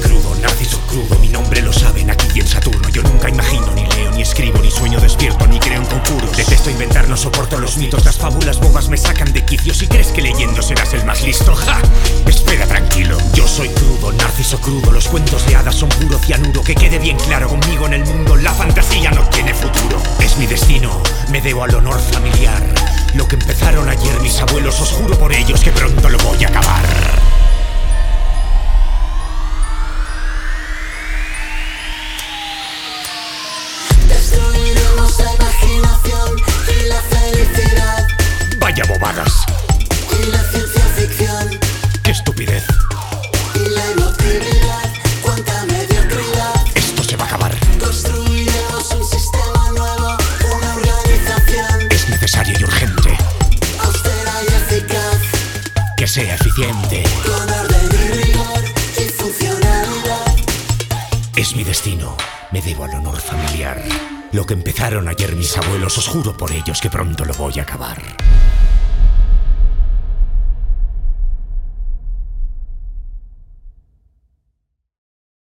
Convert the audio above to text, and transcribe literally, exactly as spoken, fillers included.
crudo, narciso crudo, mi nombre lo saben aquí y en Saturno. Yo nunca imagino, ni leo, ni escribo, ni sueño despierto, ni creo en conjuros. Detesto inventar, no soporto los mitos, las fábulas bobas me sacan de quicio. Si crees que leyendo serás el más listo, ¡ja! Espera tranquilo, yo soy crudo, narciso crudo. Los cuentos de hadas son puro cianuro. Que quede bien claro, conmigo en el mundo la fantasía no tiene futuro. Es mi destino, me debo al honor familiar. Lo que empezaron ayer mis abuelos, os juro por ellos que pronto lo voy a acabar. Destruiremos la imaginación y la felicidad. Vaya bobadas. Y la ciencia ficción. ¡Qué estupidez! Y la emotividad. Cuánta mediocridad. Esto se va a acabar. Construiremos un sistema nuevo, una organización Es necesario y urgente austera y eficaz, que sea eficiente. con orden y rigor y funcionalidad. Es mi destino, me debo al honor familiar. Lo que empezaron ayer mis abuelos, os juro por ellos que pronto lo voy a acabar.